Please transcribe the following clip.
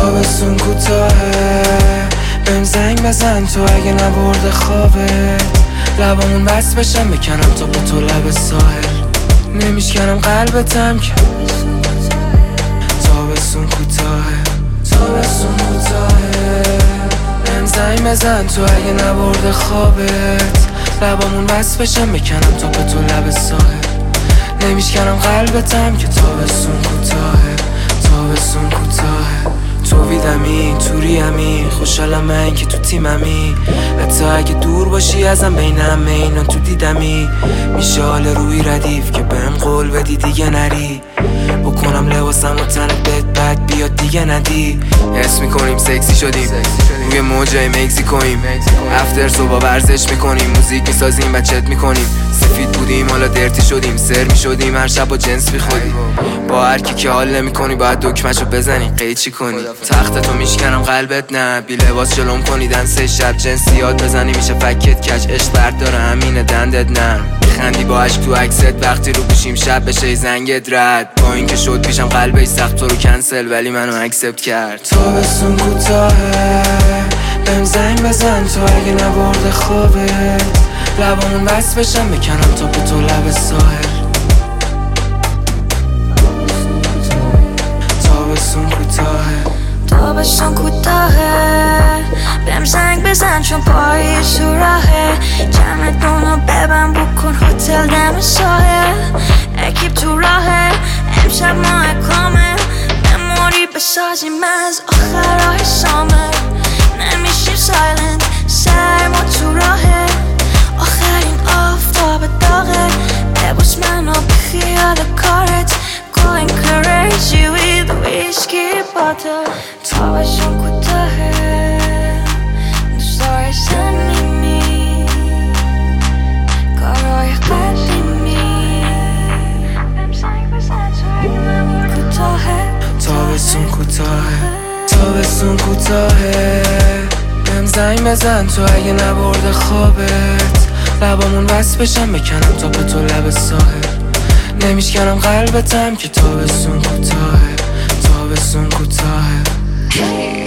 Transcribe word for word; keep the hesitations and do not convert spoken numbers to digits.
تابستون کوتاهه، بهم زنگ بزن تو اگه نبرده خوابه. لبامون بس بشم بکنم تا به تو لب ساحل. نمیشکنم قلبتم که تابستون کوتاهه، تابستون کوتاهه، بهم زنگ بزن تو اگه نبرده خوابت. لبامون بس بشم بکنم تا به تو لب ساحل. نمیشکنم قلبتم که تابستون کوتاهه، تابستون کوتاهه. تو ویدمی، تو ریمی، خوشحالم من که تو تیممی. حتی اگه دور باشی ازم بین همه اینا تو دیدمی. میشه حال روی ردیف که بهم قول بدی دیگه نری. بکنم لباسم و تنت بد بد بیاد دیگه ندی. حس میکنیم سکسی شدیم، روی موجای مکزیکویم. افتر صبح ورزش میکنیم، موزیک میسازیم و چت میکنیم. سفید بودیم حالا درتی شدیم، سر میشدیم هر شب با جنس میخوریم. با هر کی که حال نمیکنی باید دکمه‌شو بزنی قیچی کنی. تختتو میشکنم قلبت نه، بی لباس جلوم کنیدن سه شب جنسی یاد بزنی میشه فکت کج. عشق برداره همینه دندت نه، خندی با عشق تو عکست وقتی رو گوشیم شب بشه زنگت رد. با اینکه شد پیشم قلبش سخت تو رو کنسل ولی منو اکسپت کرد. تابستون کوتاهه، بهم زنگ بزن تو اگه نبرده خوابت. لبامون بس بشم بکنم تا به تو لب ساحل. تابستون کوتاهه، تابستون کوتاهه، بهم زنگ بزن چون پاییز تو راهه. جمعتونو ببن بکن هتل دم ساحل. اکیب تو راهه، امشب ماه کامل. مموری بسازیم از آخر راه سامه. نمیشیم سایلنت، سرما تو راهه. آخرین آفتاب داغه، ببوس منو بخیال کارت. Going crazy with the whiskey bottle. تابستون کوتاهه، دوست داری صمیمی، کارهای قدیمی. بهم زنگ بزن تو اگه نبرده کوتاهه. تابستون کوتاهه، تابستون کوتاهه، بهم زنگ بزن تو اگه نبرده خوابت. لبامون بس بشم بکنم تا به تو لب ساحل. نمیشکنم قلبتم که تابستون کوتاهه، تابستون کوتاهه.